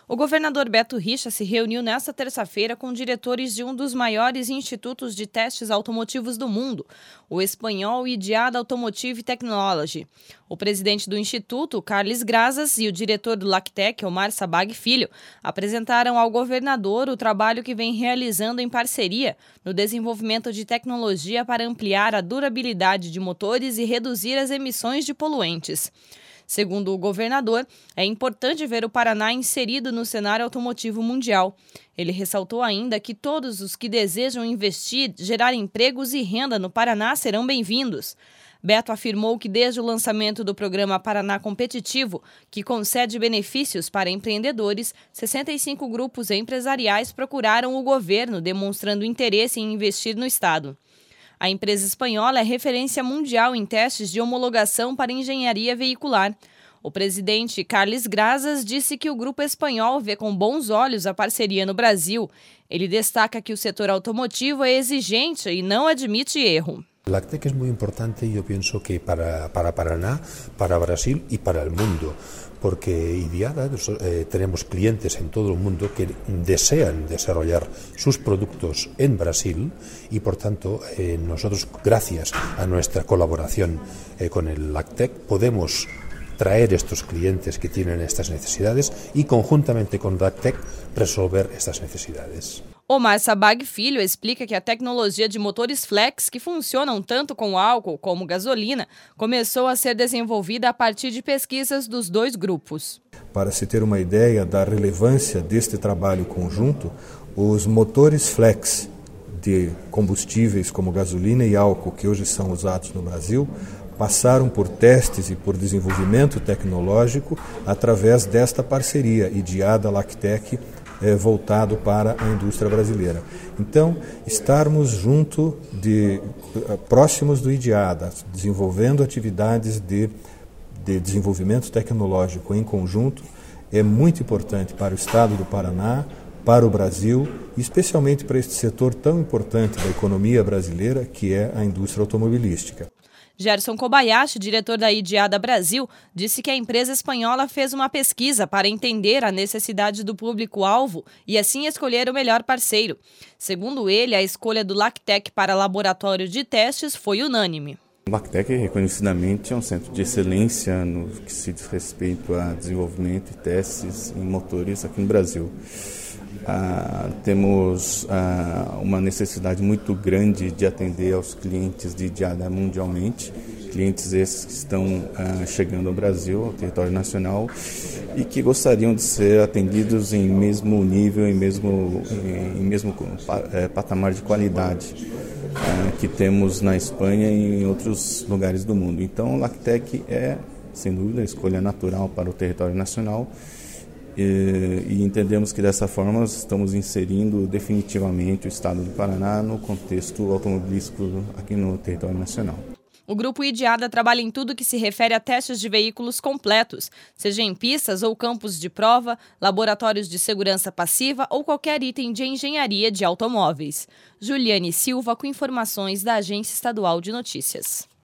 O governador Beto Richa se reuniu nesta terça-feira com diretores de um dos maiores institutos de testes automotivos do mundo, o espanhol IDIADA Automotive Technology. O presidente do instituto, Carles Grazas, e o diretor do Lactec, Omar Sabag Filho, apresentaram ao governador o trabalho que vem realizando em parceria no desenvolvimento de tecnologia para ampliar a durabilidade de motores e reduzir as emissões de poluentes. Segundo o governador, é importante ver o Paraná inserido no cenário automotivo mundial. Ele ressaltou ainda que todos os que desejam investir, gerar empregos e renda no Paraná serão bem-vindos. Beto afirmou que desde o lançamento do programa Paraná Competitivo, que concede benefícios para empreendedores, 65 grupos empresariais procuraram o governo, demonstrando interesse em investir no estado. A empresa espanhola é referência mundial em testes de homologação para engenharia veicular. O presidente Carles Grazas disse que o grupo espanhol vê com bons olhos a parceria no Brasil. Ele destaca que o setor automotivo é exigente e não admite erro. Lactec es muy importante y yo pienso que para Paraná, para Brasil y para el mundo, porque IDIADA tenemos clientes en todo el mundo que desean desarrollar sus productos en Brasil y por tanto nosotros, gracias a nuestra colaboración con el Lactec, podemos traer estos clientes que tienen estas necesidades y conjuntamente con Lactec resolver estas necesidades. Omar Sabag Filho explica que a tecnologia de motores flex, que funcionam tanto com álcool como gasolina, começou a ser desenvolvida a partir de pesquisas dos dois grupos. Para se ter uma ideia da relevância deste trabalho conjunto, os motores flex de combustíveis como gasolina e álcool que hoje são usados no Brasil passaram por testes e por desenvolvimento tecnológico através desta parceria IDIADA-Lactec voltado para a indústria brasileira. Então, estarmos próximos do IDIADA, desenvolvendo atividades de desenvolvimento tecnológico em conjunto, é muito importante para o estado do Paraná, para o Brasil, e especialmente para este setor tão importante da economia brasileira, que é a indústria automobilística. Gerson Kobayashi, diretor da IDIADA Brasil, disse que a empresa espanhola fez uma pesquisa para entender a necessidade do público-alvo e assim escolher o melhor parceiro. Segundo ele, a escolha do Lactec para laboratório de testes foi unânime. O Lactec, reconhecidamente, é um centro de excelência no que se diz respeito a desenvolvimento e testes em motores aqui no Brasil. Temos uma necessidade muito grande de atender aos clientes de IDIADA mundialmente, clientes esses que estão chegando ao Brasil, ao território nacional, e que gostariam de ser atendidos em mesmo nível, em mesmo patamar de qualidade que temos na Espanha e em outros lugares do mundo. Então, o Lactec é, sem dúvida, a escolha natural para o território nacional. E entendemos que dessa forma estamos inserindo definitivamente o estado do Paraná no contexto automobilístico aqui no território nacional. O grupo IDIADA trabalha em tudo que se refere a testes de veículos completos, seja em pistas ou campos de prova, laboratórios de segurança passiva ou qualquer item de engenharia de automóveis. Juliane Silva com informações da Agência Estadual de Notícias.